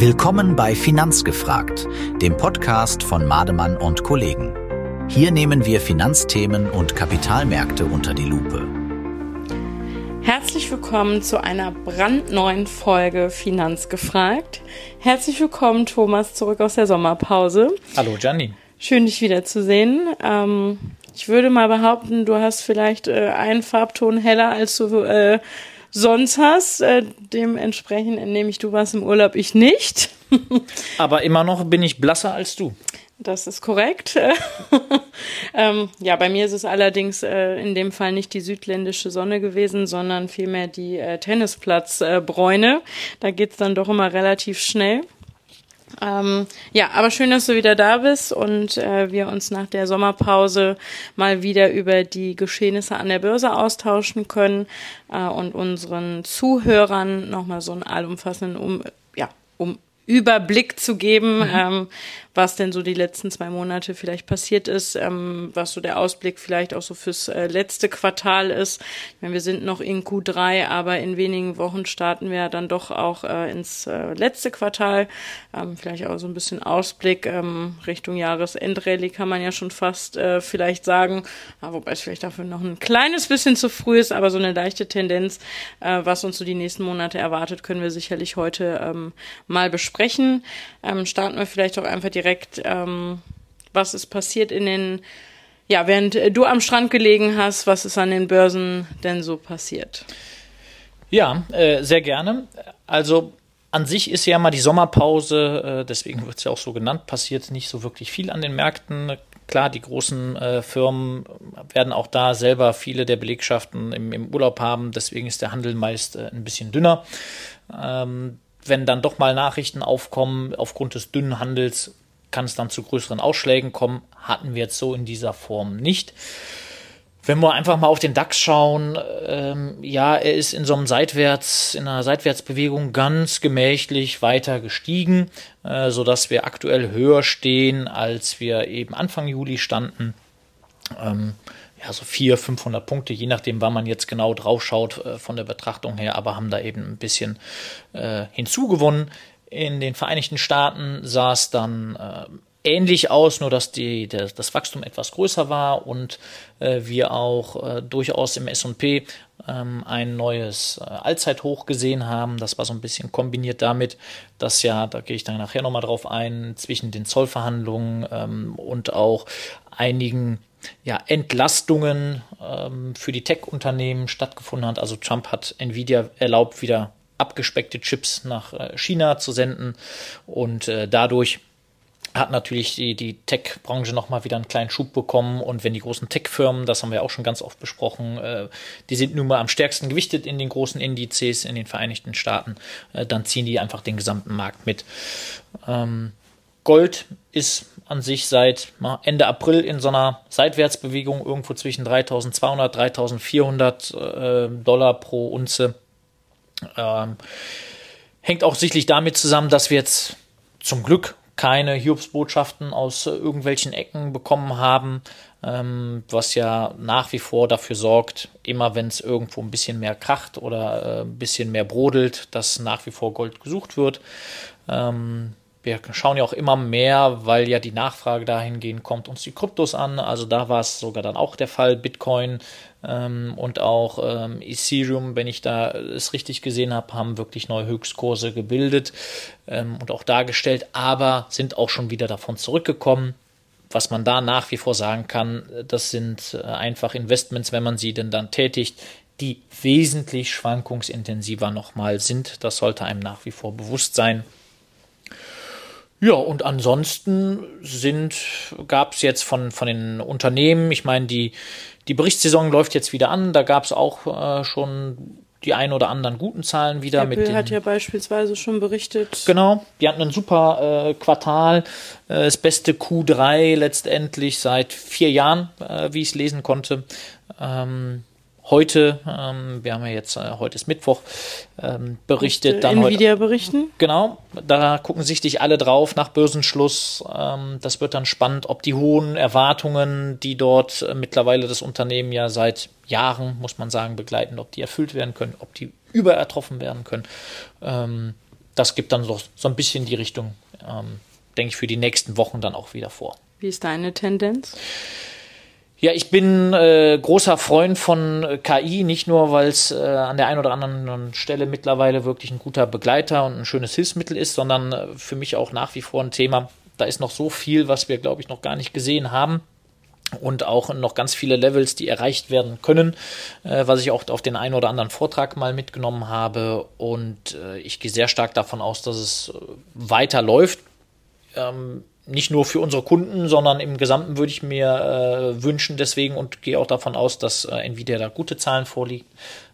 Willkommen bei Finanzgefragt, dem Podcast von Mademann und Kollegen. Hier nehmen wir Finanzthemen und Kapitalmärkte unter die Lupe. Herzlich willkommen zu einer brandneuen Folge Finanzgefragt. Herzlich willkommen, Thomas, zurück aus der Sommerpause. Hallo, Gianni. Schön, dich wiederzusehen. Ich würde mal behaupten, du hast vielleicht einen Farbton heller, als du sonst hast. Dementsprechend entnehme ich, du warst im Urlaub, ich nicht. Aber immer noch bin ich blasser als du. Das ist korrekt. Ja, bei mir ist es allerdings in dem Fall nicht die südländische Sonne gewesen, sondern vielmehr die Tennisplatzbräune. Da geht's dann doch immer relativ schnell. Ja, aber schön, dass du wieder da bist und wir uns nach der Sommerpause mal wieder über die Geschehnisse an der Börse austauschen können und unseren Zuhörern nochmal so einen allumfassenden Überblick zu geben, was denn so die letzten 2 Monate vielleicht passiert ist, was so der Ausblick vielleicht auch so fürs letzte Quartal ist. Ich meine, wir sind noch in Q3, aber in wenigen Wochen starten wir dann doch auch ins letzte Quartal. Vielleicht auch so ein bisschen Ausblick Richtung Jahresendrallye kann man ja schon fast vielleicht sagen, wobei es vielleicht dafür noch ein kleines bisschen zu früh ist, aber so eine leichte Tendenz, was uns so die nächsten Monate erwartet, können wir sicherlich heute mal besprechen. Starten wir vielleicht auch einfach direkt, was ist passiert während du am Strand gelegen hast, was ist an den Börsen denn so passiert? Ja, sehr gerne. Also an sich ist ja mal die Sommerpause, deswegen wird es ja auch so genannt, passiert nicht so wirklich viel an den Märkten. Klar, die großen Firmen werden auch da selber viele der Belegschaften im Urlaub haben, deswegen ist der Handel meist ein bisschen dünner. Wenn dann doch mal Nachrichten aufkommen, aufgrund des dünnen Handels kann es dann zu größeren Ausschlägen kommen. Hatten wir jetzt so in dieser Form nicht. Wenn wir einfach mal auf den DAX schauen, er ist in einer Seitwärtsbewegung ganz gemächlich weiter gestiegen, sodass wir aktuell höher stehen, als wir eben Anfang Juli standen. So 400-500 Punkte, je nachdem, wann man jetzt genau drauf schaut von der Betrachtung her, aber haben da eben ein bisschen hinzugewonnen. In den Vereinigten Staaten sah es dann ähnlich aus, nur dass das Wachstum etwas größer war und wir auch durchaus im S&P ein neues Allzeithoch gesehen haben. Das war so ein bisschen kombiniert damit, dass da gehe ich dann nachher nochmal drauf ein, zwischen den Zollverhandlungen und auch einigen Entlastungen für die Tech-Unternehmen stattgefunden hat. Also Trump hat Nvidia erlaubt, wieder abgespeckte Chips nach China zu senden und dadurch hat natürlich die Tech-Branche nochmal wieder einen kleinen Schub bekommen und wenn die großen Tech-Firmen, das haben wir auch schon ganz oft besprochen, die sind nun mal am stärksten gewichtet in den großen Indizes in den Vereinigten Staaten, dann ziehen die einfach den gesamten Markt mit. Gold ist an sich seit Ende April in so einer Seitwärtsbewegung irgendwo zwischen 3.200, 3.400 Dollar pro Unze. Hängt auch sicherlich damit zusammen, dass wir jetzt zum Glück keine Hiobsbotschaften aus irgendwelchen Ecken bekommen haben, was ja nach wie vor dafür sorgt, immer wenn es irgendwo ein bisschen mehr kracht oder ein bisschen mehr brodelt, dass nach wie vor Gold gesucht wird. Wir schauen ja auch immer mehr, weil ja die Nachfrage dahingehend kommt uns die Kryptos an. Also da war es sogar dann auch der Fall. Bitcoin und auch Ethereum, wenn ich da es richtig gesehen habe, haben wirklich neue Höchstkurse gebildet und auch dargestellt, aber sind auch schon wieder davon zurückgekommen. Was man da nach wie vor sagen kann, das sind einfach Investments, wenn man sie denn dann tätigt, die wesentlich schwankungsintensiver nochmal sind. Das sollte einem nach wie vor bewusst sein. Ja, und ansonsten gab es jetzt von den Unternehmen, ich meine, die Berichtssaison läuft jetzt wieder an, da gab es auch schon die ein oder anderen guten Zahlen wieder. Apple hat ja beispielsweise schon berichtet. Genau, die hatten ein super Quartal, das beste Q3 letztendlich seit 4 Jahren, wie ich es lesen konnte. Heute, wir haben ja jetzt, heute ist Mittwoch, berichtet. Und, dann Nvidia berichten. Genau, da gucken sich alle drauf nach Börsenschluss. Das wird dann spannend, ob die hohen Erwartungen, die dort mittlerweile das Unternehmen ja seit Jahren, muss man sagen, begleiten, ob die erfüllt werden können, ob die überertroffen werden können. das gibt dann so ein bisschen die Richtung, denke ich, für die nächsten Wochen dann auch wieder vor. Wie ist deine Tendenz? Ja, ich bin großer Freund von KI, nicht nur, weil es an der einen oder anderen Stelle mittlerweile wirklich ein guter Begleiter und ein schönes Hilfsmittel ist, sondern für mich auch nach wie vor ein Thema. Da ist noch so viel, was wir, glaube ich, noch gar nicht gesehen haben und auch noch ganz viele Levels, die erreicht werden können, was ich auch auf den einen oder anderen Vortrag mal mitgenommen habe. Und ich gehe sehr stark davon aus, dass es weiterläuft. Nicht nur für unsere Kunden, sondern im Gesamten würde ich mir wünschen deswegen und gehe auch davon aus, dass Nvidia da gute Zahlen vorlegt.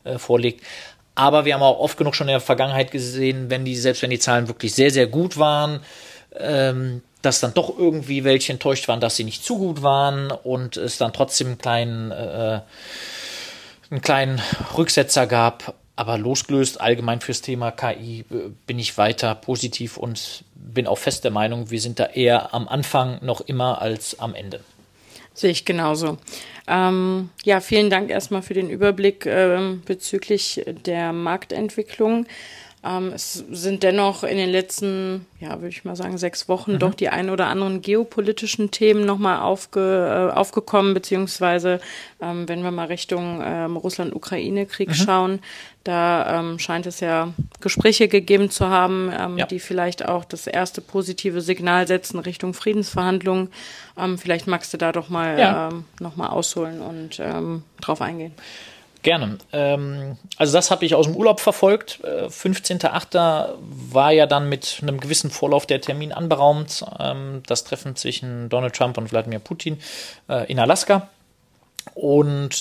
Aber wir haben auch oft genug schon in der Vergangenheit gesehen, selbst wenn die Zahlen wirklich sehr, sehr gut waren, dass dann doch irgendwie welche enttäuscht waren, dass sie nicht zu gut waren und es dann trotzdem einen kleinen Rücksetzer gab. Aber losgelöst allgemein fürs Thema KI bin ich weiter positiv und bin auch fest der Meinung, wir sind da eher am Anfang noch immer als am Ende. Sehe ich genauso. Ja, vielen Dank erstmal für den Überblick bezüglich der Marktentwicklung. Es sind dennoch in den letzten, würde ich mal sagen, 6 Wochen doch die ein oder anderen geopolitischen Themen nochmal aufgekommen, beziehungsweise wenn wir mal Richtung Russland-Ukraine-Krieg schauen, da scheint es ja Gespräche gegeben zu haben, die vielleicht auch das erste positive Signal setzen Richtung Friedensverhandlungen. Vielleicht magst du da doch mal nochmal ausholen und drauf eingehen. Gerne. Also das habe ich aus dem Urlaub verfolgt. 15.08. war ja dann mit einem gewissen Vorlauf der Termin anberaumt. Das Treffen zwischen Donald Trump und Wladimir Putin in Alaska. Und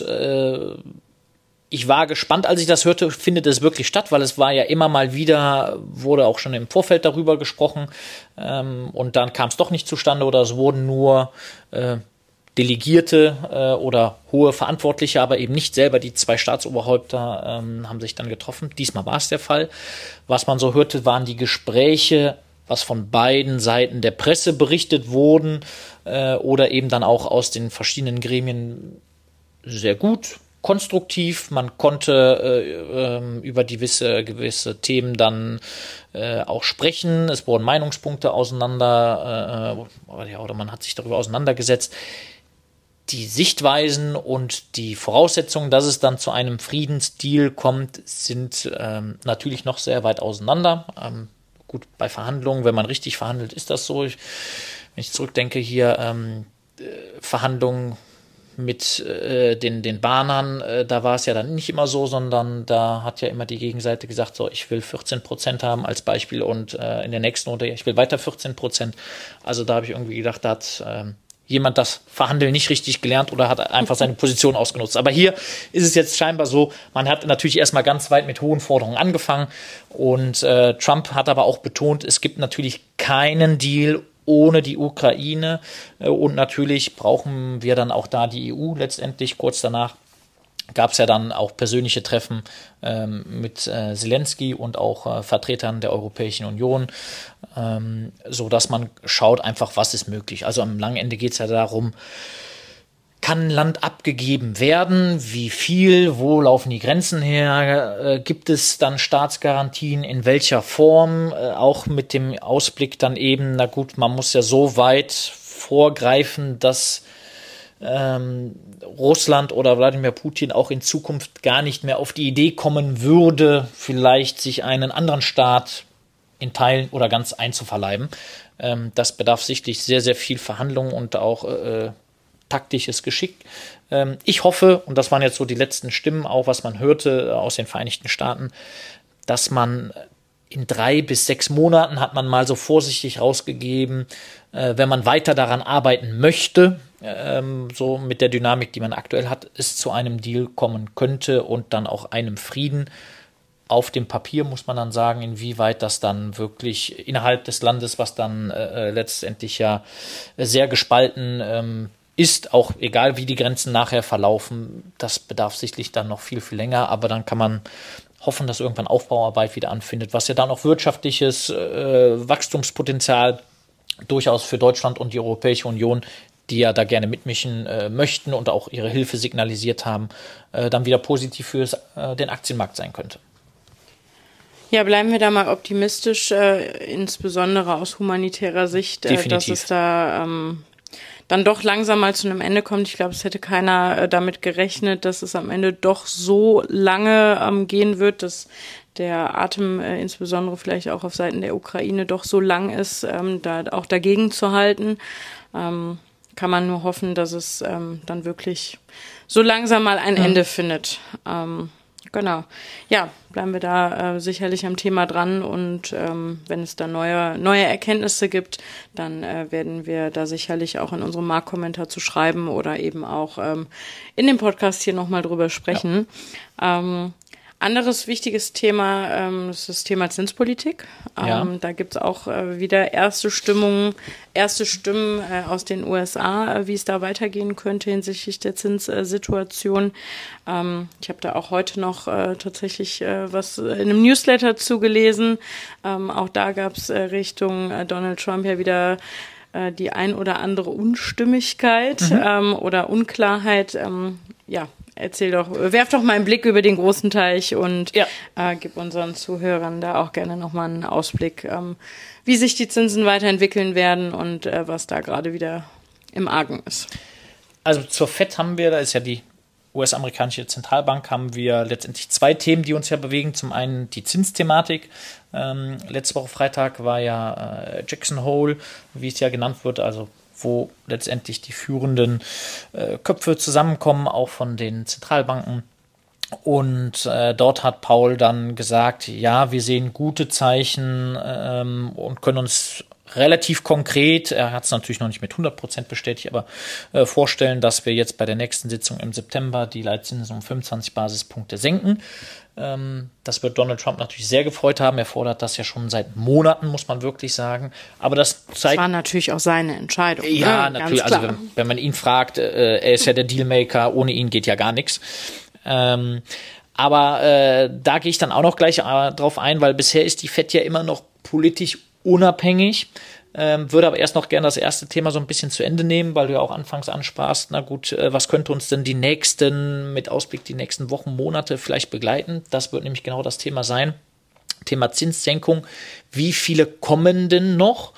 ich war gespannt, als ich das hörte, findet es wirklich statt, weil es war ja immer mal wieder, wurde auch schon im Vorfeld darüber gesprochen. Und dann kam es doch nicht zustande oder es wurden nur Delegierte oder hohe Verantwortliche, aber eben nicht selber die 2 Staatsoberhäupter haben sich dann getroffen. Diesmal war es der Fall. Was man so hörte, waren die Gespräche, was von beiden Seiten der Presse berichtet wurden oder eben dann auch aus den verschiedenen Gremien sehr gut, konstruktiv. Man konnte über gewisse Themen dann auch sprechen. Es wurden Meinungspunkte auseinander oder man hat sich darüber auseinandergesetzt. Die Sichtweisen und die Voraussetzungen, dass es dann zu einem Friedensdeal kommt, sind natürlich noch sehr weit auseinander. Gut, bei Verhandlungen, wenn man richtig verhandelt, ist das so. Wenn ich zurückdenke hier, Verhandlungen mit den Bahnern, da war es ja dann nicht immer so, sondern da hat ja immer die Gegenseite gesagt, so, ich will 14% haben als Beispiel und in der nächsten Runde, ich will weiter 14%. Also da habe ich irgendwie gedacht, da hat jemand das Verhandeln nicht richtig gelernt oder hat einfach seine Position ausgenutzt. Aber hier ist es jetzt scheinbar so, man hat natürlich erstmal ganz weit mit hohen Forderungen angefangen und Trump hat aber auch betont, es gibt natürlich keinen Deal ohne die Ukraine und natürlich brauchen wir dann auch da die EU letztendlich. Kurz danach gab es ja dann auch persönliche Treffen mit Zelensky und auch Vertretern der Europäischen Union, so dass man schaut einfach, was ist möglich. Also am langen Ende geht es ja darum, kann Land abgegeben werden? Wie viel? Wo laufen die Grenzen her? Gibt es dann Staatsgarantien? In welcher Form? Auch mit dem Ausblick dann eben, na gut, man muss ja so weit vorgreifen, dass Russland oder Wladimir Putin auch in Zukunft gar nicht mehr auf die Idee kommen würde, vielleicht sich einen anderen Staat in Teilen oder ganz einzuverleiben. Das bedarf sicherlich sehr, sehr viel Verhandlungen und auch taktisches Geschick. Ich hoffe, und das waren jetzt so die letzten Stimmen, auch was man hörte aus den Vereinigten Staaten, dass man in 3 bis 6 Monaten, hat man mal so vorsichtig rausgegeben, wenn man weiter daran arbeiten möchte, so mit der Dynamik, die man aktuell hat, es zu einem Deal kommen könnte und dann auch einem Frieden. Auf dem Papier muss man dann sagen, inwieweit das dann wirklich innerhalb des Landes, was dann letztendlich ja sehr gespalten ist, auch egal wie die Grenzen nachher verlaufen, das bedarf sicherlich dann noch viel, viel länger, aber dann kann man hoffen, dass irgendwann Aufbauarbeit wieder anfindet, was ja dann auch wirtschaftliches Wachstumspotenzial durchaus für Deutschland und die Europäische Union, die ja da gerne mitmischen möchten und auch ihre Hilfe signalisiert haben, dann wieder positiv für den Aktienmarkt sein könnte. Ja, bleiben wir da mal optimistisch, insbesondere aus humanitärer Sicht, dass es da dann doch langsam mal zu einem Ende kommt. Ich glaube, es hätte keiner damit gerechnet, dass es am Ende doch so lange gehen wird, dass der Atem insbesondere vielleicht auch auf Seiten der Ukraine doch so lang ist, da auch dagegen zu halten. Kann man nur hoffen, dass es dann wirklich so langsam mal ein Ende findet. Genau. Ja, bleiben wir da sicherlich am Thema dran und wenn es da neue Erkenntnisse gibt, dann werden wir da sicherlich auch in unserem Marktkommentar zu schreiben oder eben auch in dem Podcast hier nochmal drüber sprechen. Ja. Anderes wichtiges Thema ist das Thema Zinspolitik. Da gibt's auch wieder erste Stimmen aus den USA, wie es da weitergehen könnte hinsichtlich der Zinssituation. Ich habe da auch heute noch tatsächlich was in einem Newsletter zugelesen. Auch da gab's Richtung Donald Trump ja wieder die ein oder andere Unstimmigkeit oder Unklarheit. Erzähl doch, werf doch mal einen Blick über den großen Teich und gib unseren Zuhörern da auch gerne nochmal einen Ausblick, wie sich die Zinsen weiterentwickeln werden und was da gerade wieder im Argen ist. Also zur FED haben wir, da ist ja die US-amerikanische Zentralbank, haben wir letztendlich zwei Themen, die uns ja bewegen. Zum einen die Zinsthematik. Letzte Woche Freitag war ja Jackson Hole, wie es ja genannt wird, also wo letztendlich die führenden Köpfe zusammenkommen, auch von den Zentralbanken. Und dort hat Powell dann gesagt, ja, wir sehen gute Zeichen und können uns relativ konkret, er hat es natürlich noch nicht mit 100% bestätigt, aber vorstellen, dass wir jetzt bei der nächsten Sitzung im September die Leitzinsen um 25 Basispunkte senken. Das wird Donald Trump natürlich sehr gefreut haben. Er fordert das ja schon seit Monaten, muss man wirklich sagen. Aber das zeigt. Das war natürlich auch seine Entscheidung. Ja, natürlich. Also wenn man ihn fragt, er ist ja der Dealmaker, ohne ihn geht ja gar nichts. Aber da gehe ich dann auch noch gleich drauf ein, weil bisher ist die FED ja immer noch politisch unabhängig. Würde aber erst noch gerne das erste Thema so ein bisschen zu Ende nehmen, weil du ja auch anfangs ansprachst, na gut, was könnte uns denn mit Ausblick die nächsten Wochen, Monate vielleicht begleiten? Das wird nämlich genau das Thema sein. Thema Zinssenkung. Wie viele kommen denn noch?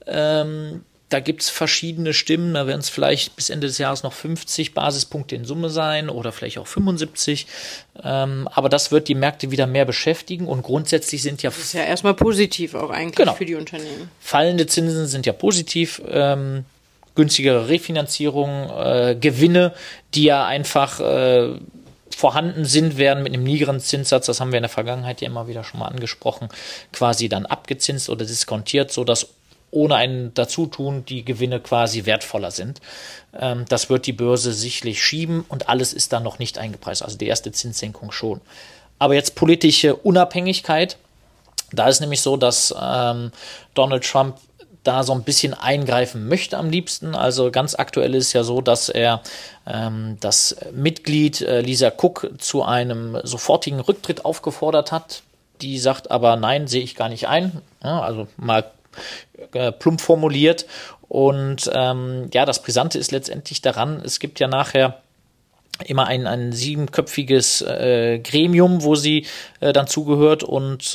Da gibt es verschiedene Stimmen, da werden es vielleicht bis Ende des Jahres noch 50 Basispunkte in Summe sein oder vielleicht auch 75. Aber das wird die Märkte wieder mehr beschäftigen und grundsätzlich sind ja... Das ist ja erstmal positiv auch eigentlich für die Unternehmen. Fallende Zinsen sind ja positiv, günstigere Refinanzierung, Gewinne, die ja einfach vorhanden sind, werden mit einem niedrigen Zinssatz, das haben wir in der Vergangenheit ja immer wieder schon mal angesprochen, quasi dann abgezinst oder diskontiert, sodass ohne ein Dazutun die Gewinne quasi wertvoller sind. Das wird die Börse sicherlich schieben und alles ist dann noch nicht eingepreist. Also die erste Zinssenkung schon. Aber jetzt politische Unabhängigkeit. Da ist nämlich so, dass Donald Trump da so ein bisschen eingreifen möchte am liebsten. Also ganz aktuell ist ja so, dass er das Mitglied Lisa Cook zu einem sofortigen Rücktritt aufgefordert hat. Die sagt aber, nein, sehe ich gar nicht ein. Ja, also mal plump formuliert. Und das Brisante ist letztendlich daran, es gibt ja nachher immer ein 7-köpfiges Gremium, wo sie dann zugehört und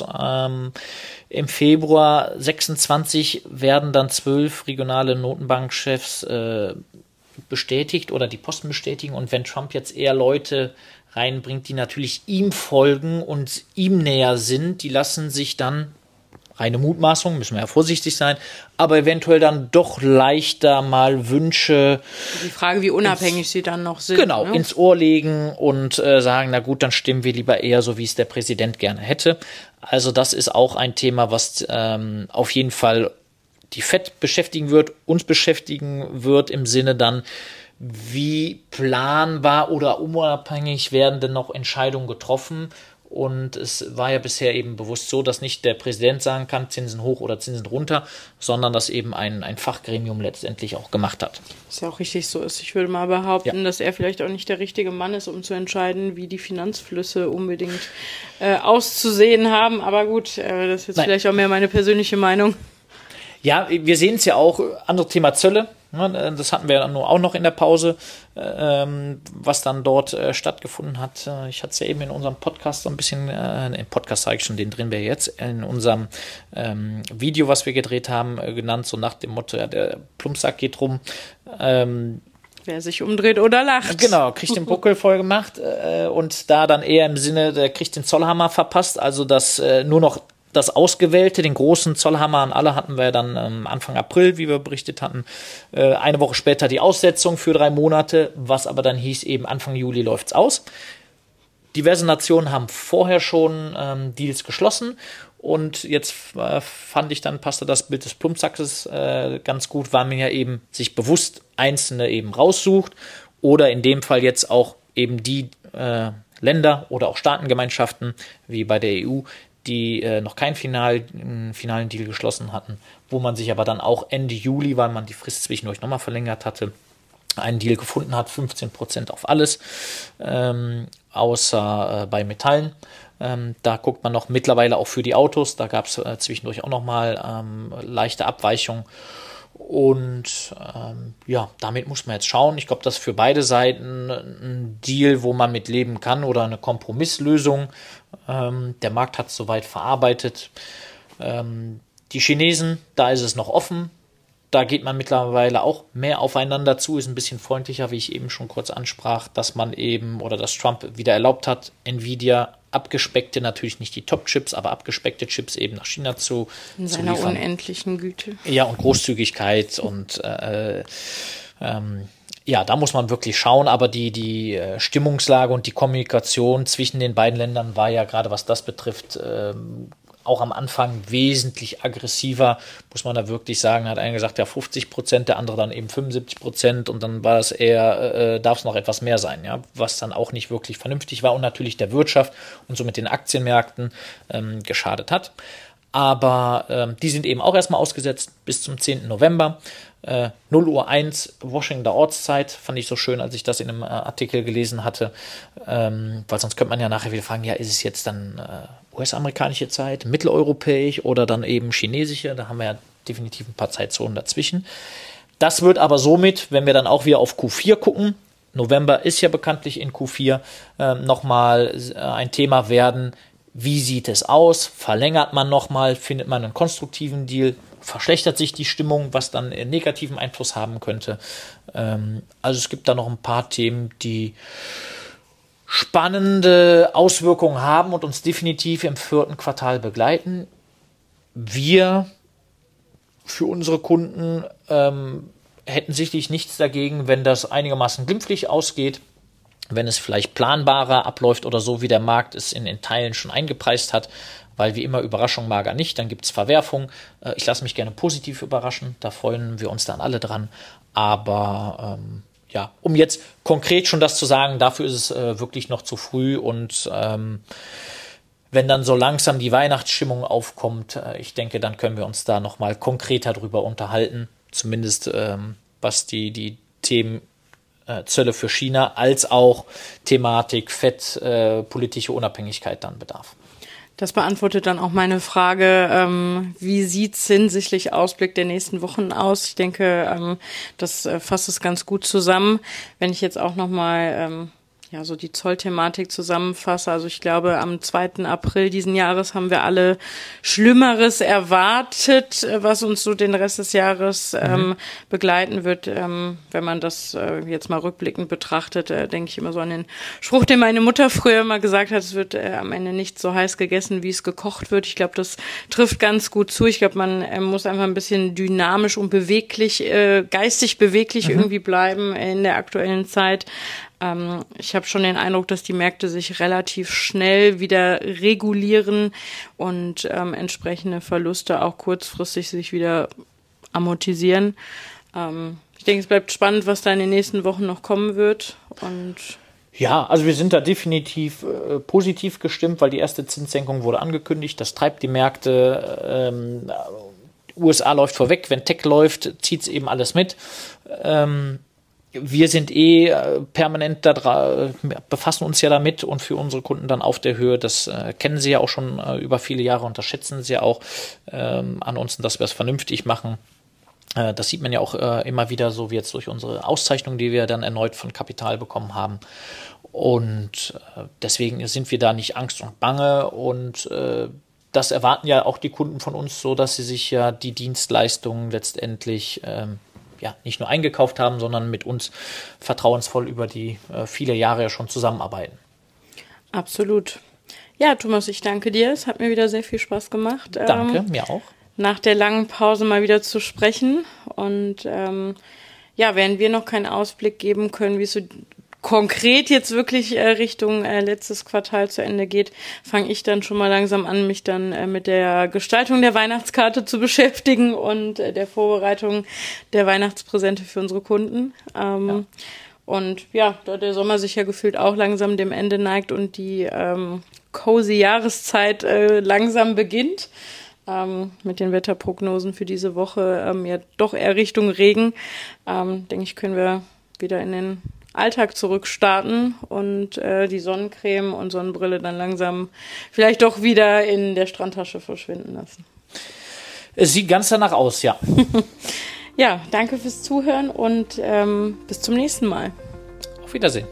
im Februar 26 werden dann 12 regionale Notenbankchefs bestätigt oder die Posten bestätigen und wenn Trump jetzt eher Leute reinbringt, die natürlich ihm folgen und ihm näher sind, die lassen sich dann reine Mutmaßung, müssen wir ja vorsichtig sein, aber eventuell dann doch leichter mal Wünsche. Die Frage, wie unabhängig sie dann noch sind. Genau, ins Ohr legen und sagen, na gut, dann stimmen wir lieber eher so, wie es der Präsident gerne hätte. Also das ist auch ein Thema, was auf jeden Fall die FED beschäftigen wird, uns beschäftigen wird im Sinne dann, wie planbar oder unabhängig werden denn noch Entscheidungen getroffen. Und es war ja bisher eben bewusst so, dass nicht der Präsident sagen kann, Zinsen hoch oder Zinsen runter, sondern dass eben ein Fachgremium letztendlich auch gemacht hat. Was ja auch richtig so ist. Ich würde mal behaupten, dass er vielleicht auch nicht der richtige Mann ist, um zu entscheiden, wie die Finanzflüsse unbedingt auszusehen haben. Aber gut, das ist jetzt vielleicht auch mehr meine persönliche Meinung. Ja, wir sehen es ja auch, anderes Thema Zölle. Das hatten wir dann nur auch noch in der Pause, was dann dort stattgefunden hat. Ich hatte es ja eben in unserem Podcast so ein bisschen, im Podcast zeige ich schon, den drehen wir jetzt, in unserem Video, was wir gedreht haben, genannt, so nach dem Motto, ja, der Plumpsack geht rum. Wer sich umdreht oder lacht. Genau, kriegt den Buckel voll gemacht und da dann eher im Sinne, der kriegt den Zollhammer verpasst, also dass nur noch das Ausgewählte, den großen Zollhammer an alle hatten wir dann Anfang April, wie wir berichtet hatten. Eine Woche später die Aussetzung für 3 Monate, was aber dann hieß, eben Anfang Juli läuft's aus. Diverse Nationen haben vorher schon Deals geschlossen. Und jetzt fand ich dann, passte das Bild des Plumpsackes ganz gut, weil man ja eben sich bewusst einzelne eben raussucht oder in dem Fall jetzt auch eben die Länder oder auch Staatengemeinschaften wie bei der EU, die noch keinen finalen Deal geschlossen hatten, wo man sich aber dann auch Ende Juli, weil man die Frist zwischendurch nochmal verlängert hatte, einen Deal gefunden hat, 15% auf alles, außer bei Metallen. Da guckt man noch mittlerweile auch für die Autos. Da gab es zwischendurch auch noch mal leichte Abweichungen. Und ja, damit muss man jetzt schauen. Ich glaube, das ist für beide Seiten ein Deal, wo man mit leben kann oder eine Kompromisslösung. Der Markt hat es soweit verarbeitet. Die Chinesen, da ist es noch offen. Da geht man mittlerweile auch mehr aufeinander zu, ist ein bisschen freundlicher, wie ich eben schon kurz ansprach, dass man eben oder dass Trump wieder erlaubt hat, Nvidia abgespeckte, natürlich nicht die Top-Chips, aber abgespeckte Chips eben nach China zu in seiner liefern. Unendlichen Güte. Ja, und Großzügigkeit und ja, da muss man wirklich schauen, aber die Stimmungslage und die Kommunikation zwischen den beiden Ländern war ja gerade, was das betrifft, auch am Anfang wesentlich aggressiver, muss man da wirklich sagen. Hat einer gesagt, ja 50%, der andere dann eben 75% und dann war es eher, darf es noch etwas mehr sein, ja, was dann auch nicht wirklich vernünftig war und natürlich der Wirtschaft und somit den Aktienmärkten geschadet hat. Aber die sind eben auch erstmal ausgesetzt bis zum 10. November. 0:01 Washington Ortszeit, fand ich so schön, als ich das in einem Artikel gelesen hatte, weil sonst könnte man ja nachher wieder fragen, ja, ist es jetzt dann US-amerikanische Zeit, mitteleuropäisch oder dann eben chinesische, da haben wir ja definitiv ein paar Zeitzonen dazwischen. Das wird aber somit, wenn wir dann auch wieder auf Q4 gucken, November ist ja bekanntlich in Q4, nochmal ein Thema werden, wie sieht es aus, verlängert man nochmal, findet man einen konstruktiven Deal, verschlechtert sich die Stimmung, was dann einen negativen Einfluss haben könnte. Also es gibt da noch ein paar Themen, die spannende Auswirkungen haben und uns definitiv im 4. Quartal begleiten. Wir für unsere Kunden hätten sicherlich nichts dagegen, wenn das einigermaßen glimpflich ausgeht, wenn es vielleicht planbarer abläuft oder so, wie der Markt es in Teilen schon eingepreist hat, weil wie immer Überraschung mag er nicht, dann gibt es Verwerfung. Ich lasse mich gerne positiv überraschen, da freuen wir uns dann alle dran. Aber ja, um jetzt konkret schon das zu sagen, dafür ist es wirklich noch zu früh und wenn dann so langsam die Weihnachtsstimmung aufkommt, ich denke, dann können wir uns da nochmal konkreter drüber unterhalten, zumindest was die Themen Zölle für China als auch Thematik FED, politische Unabhängigkeit dann bedarf. Das beantwortet dann auch meine Frage, wie sieht's hinsichtlich Ausblick der nächsten Wochen aus? Ich denke, das fasst es ganz gut zusammen. Wenn ich jetzt auch nochmal so die Zollthematik zusammenfasse, also ich glaube, am 2. April diesen Jahres haben wir alle Schlimmeres erwartet, was uns so den Rest des Jahres begleiten wird. Wenn man das jetzt mal rückblickend betrachtet, denke ich immer so an den Spruch, den meine Mutter früher immer gesagt hat, es wird am Ende nicht so heiß gegessen, wie es gekocht wird. Ich glaube, das trifft ganz gut zu. Ich glaube, man muss einfach ein bisschen dynamisch und beweglich, geistig beweglich irgendwie bleiben in der aktuellen Zeit. Ich habe schon den Eindruck, dass die Märkte sich relativ schnell wieder regulieren und entsprechende Verluste auch kurzfristig sich wieder amortisieren. Ich denke, es bleibt spannend, was da in den nächsten Wochen noch kommen wird. Und ja, also wir sind da definitiv positiv gestimmt, weil die erste Zinssenkung wurde angekündigt. Das treibt die Märkte. USA läuft vorweg. Wenn Tech läuft, zieht es eben alles mit. Wir sind permanent befassen uns ja damit und für unsere Kunden dann auf der Höhe, das kennen sie ja auch schon über viele Jahre und das schätzen sie ja auch an uns, dass wir es vernünftig machen. Das sieht man ja auch immer wieder, so wie jetzt durch unsere Auszeichnung, die wir dann erneut von Kapital bekommen haben. Und deswegen sind wir da nicht Angst und Bange. Und das erwarten ja auch die Kunden von uns so, dass sie sich ja die Dienstleistungen letztendlich nicht nur eingekauft haben, sondern mit uns vertrauensvoll über die viele Jahre ja schon zusammenarbeiten. Absolut. Ja, Thomas, ich danke dir. Es hat mir wieder sehr viel Spaß gemacht. Danke, mir auch. Nach der langen Pause mal wieder zu sprechen. Und während wir noch keinen Ausblick geben können, wie es so konkret jetzt wirklich Richtung letztes Quartal zu Ende geht, fange ich dann schon mal langsam an, mich dann mit der Gestaltung der Weihnachtskarte zu beschäftigen und der Vorbereitung der Weihnachtspräsente für unsere Kunden. Und ja, da der Sommer sich ja gefühlt auch langsam dem Ende neigt und die cozy Jahreszeit langsam beginnt, mit den Wetterprognosen für diese Woche ja doch eher Richtung Regen, denke ich, können wir wieder in den Alltag zurückstarten und die Sonnencreme und Sonnenbrille dann langsam vielleicht doch wieder in der Strandtasche verschwinden lassen. Es sieht ganz danach aus, ja. Ja, danke fürs Zuhören und bis zum nächsten Mal. Auf Wiedersehen.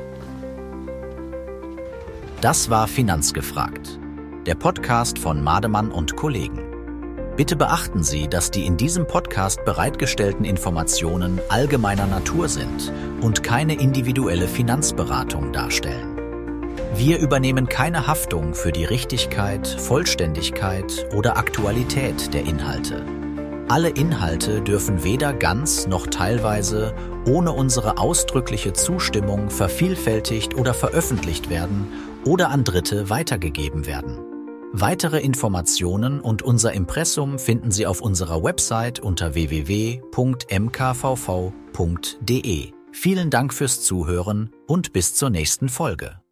Das war Finanzgefragt, der Podcast von Mademann und Kollegen. Bitte beachten Sie, dass die in diesem Podcast bereitgestellten Informationen allgemeiner Natur sind und keine individuelle Finanzberatung darstellen. Wir übernehmen keine Haftung für die Richtigkeit, Vollständigkeit oder Aktualität der Inhalte. Alle Inhalte dürfen weder ganz noch teilweise ohne unsere ausdrückliche Zustimmung vervielfältigt oder veröffentlicht werden oder an Dritte weitergegeben werden. Weitere Informationen und unser Impressum finden Sie auf unserer Website unter www.mkvv.de. Vielen Dank fürs Zuhören und bis zur nächsten Folge.